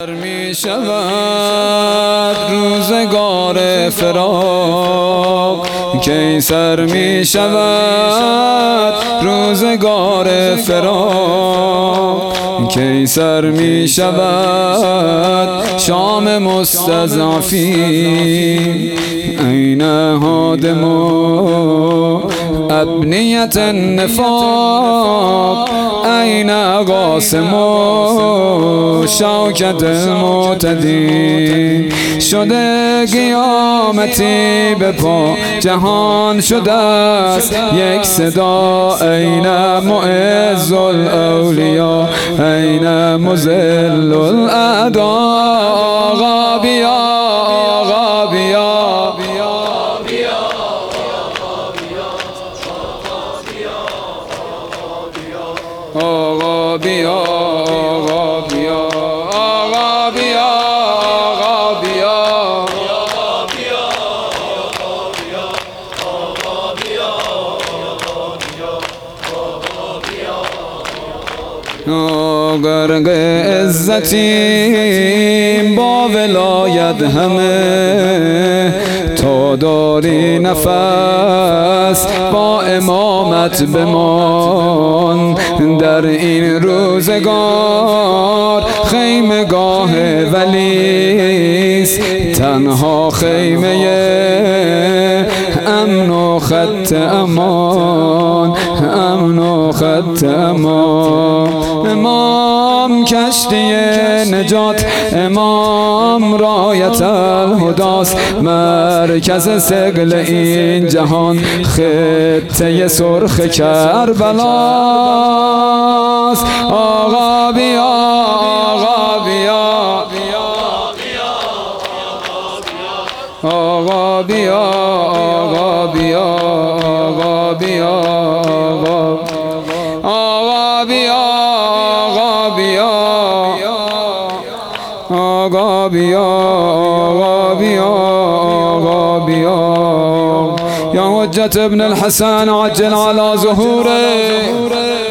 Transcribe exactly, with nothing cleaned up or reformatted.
می شود روزگار فراق، کی سر می شود روزگار فراق، کی سر می شود شام مستضعفین. این هادم ابنیت النفاق، این قاسم شوکت المعتدین. شده قیامتی به پا، جهان شده است یک صدا. این معز الاولیا، این مذل الاعدا. آقا بیا، آقا بیا، آقا بیا، آقا بیا، آقا بیا، آقا بیا، غرق عزتیم با ولایت همه، تا داری نفس با امامت بمان. در این روزگار خیمگاه ولیست، تنها خیمه امن و خط امان، امن و خط امان. امام کشتی نجات، امام رایت الهداست، مرکز ثقل این جهان خطه سرخ کربلاست. آقا بیا، آقا بیا، آقا بیا، آقا بیا، آقا بیا، آقا بیا، آقا بیا، آقا بیا، آقا بیا، آقا بیا. یا حجت ابن الحسن عجل على ظهوره.